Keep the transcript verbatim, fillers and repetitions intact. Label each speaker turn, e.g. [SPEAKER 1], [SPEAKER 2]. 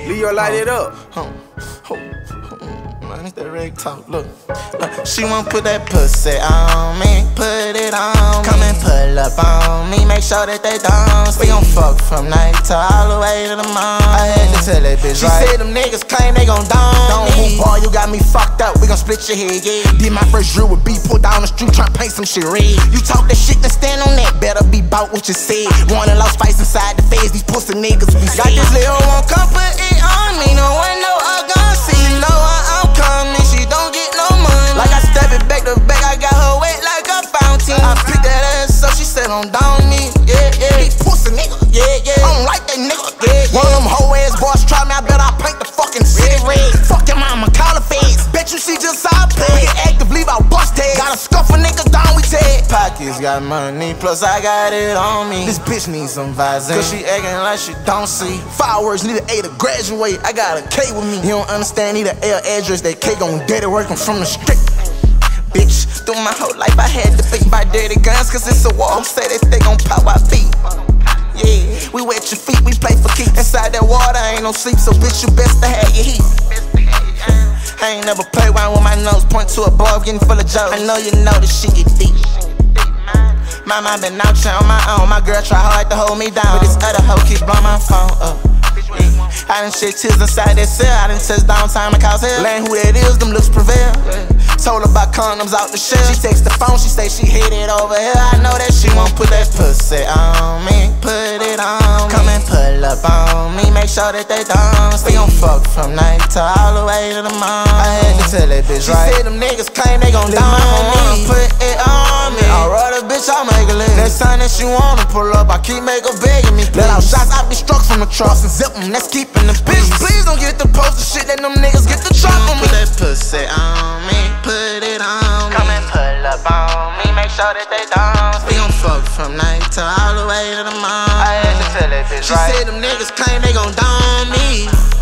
[SPEAKER 1] Leo, light it up.
[SPEAKER 2] Huh, huh, Man, it's that reg talk, look. look She won't put that pussy on me, put it on me. Come and pull up on me, make sure that they don't see. We gon' fuck from night to all the way to the morning. I had to tell that bitch, she right? She said them niggas claim they gon' dome me. Boy, you got me fucked up, we gon' split your head, yeah. Did my first drill with B, pulled down the street, tryna paint some shit red. You talk that shit, then stand on that, better be bout what you said. Wanna lost spice inside the face, these pussy niggas be got this Leo won't come put it on me, no one know I gon' see. Know how I'm coming, she don't get no money. Like I step it back to back, I got her wet like a fountain. I picked that ass up, she said don't down me, yeah, yeah. These pussy nigga, yeah, yeah. I don't like that nigga, yeah, yeah. One of them hoe ass boys try me, I bet I paint the fucking city red. Fuck your mama, call her face. Bet you she just saw play. We get active, leave out bust head. Gotta scuff a nigga down, we take. Pockets got money, plus I got it on me. This bitch needs some Visine, cause she acting like she don't see. Fireworks need an A to graduate, I got a K with me. You don't understand, need an L address, that K gon' date it working from the street. Bitch, through my whole life I had to think by dirty guns, cause it's a war. Who say that they gon' pop our feet? Yeah, we wet your feet, we play for keeps. Inside that water ain't no sleep, so bitch you best to have your heat. I ain't never played around with my nose point to a bar, getting full of jokes. I know you know this shit get deep. My mind been out here on my own, my girl try hard to hold me down, but this other hoe keep blowing my phone up. Yeah. I done shed tears inside that cell, I done touch downtown and cause hell. Lane who that is, them looks prevail. Told her about condoms out the shell. She text the phone, she say she headed over here. I know that she won't put that pussy on me, put it on me. Come and pull up on me, make sure that they don't see. We gon' fuck from night to all the way to the morning. I had to tell that bitch, she right? She said them niggas claim they gon' dome me, put it on me. I'll ride a bitch, I'll make a live. Next time that she wanna pull up, I keep make her begging me, please. Let out shots, I be struck from the trucks and zip them, that's keeping them peace. Bitch, please don't get the poster shit that them niggas get the drop on me. Put that pussy on me, put it on me. Come and pull up on me, make sure that they don't see. We gon' fuck from night to all the way to the morning. I had to tell that bitch, she right? She said them niggas claim they gon' dome me.